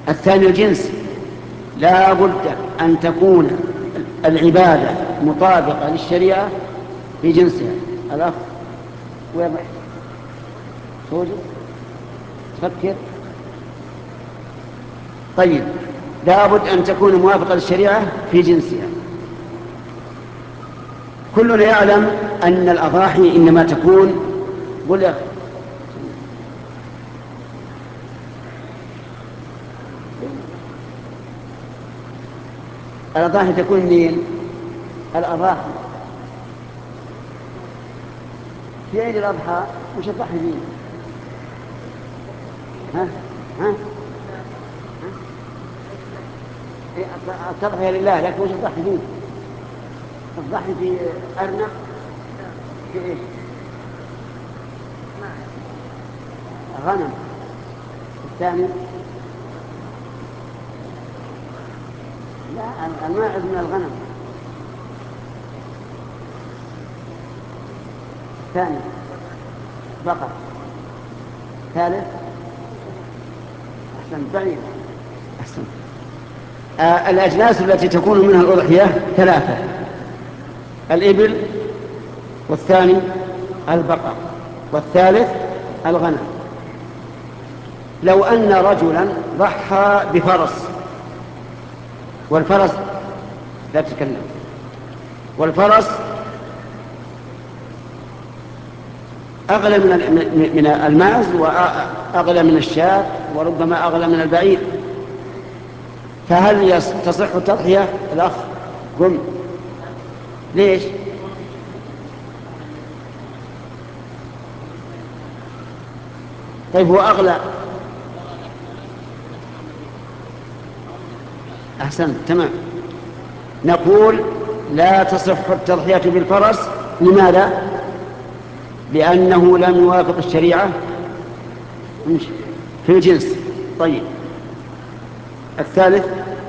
الثاني الجنس، لا بد أن تكون العبادة مطابقة للشريعة في جنسها. الأخ وين توجد تفكر؟ طيب، لا بد أن تكون موافقة للشريعة في جنسها. كلنا يعلم أن الأضاحي إنما تكون بلغ الأضاحي تكون منين؟ الأضاحي في عيد الأضحى وش الضحي فيه؟ ها؟ ها؟ التضحية لله، لكن وش الضحي فيه؟ الضحي في أرنب في إيش؟ غنم. الثاني لا، الماعز من الغنم. الثاني بقر. ثالث أحسن بعيد. أحسن. الأجناس التي تكون منها الأضحية ثلاثة: الإبل، والثاني البقر، والثالث الغنم. لو أن رجلا ضحى بفرس، والفرس لا تتكلم، والفرس أغلى من الماعز، وأغلى من الشاة، وربما أغلى من البعير، فهل تصح التضحية؟ الأخ قم. ليش؟ طيب هو أغلى. أحسنت، تمام. نقول لا تصح التضحية بالفرس. لماذا؟ لأنه لم يوافق الشريعة في الجنس. طيب، الثالث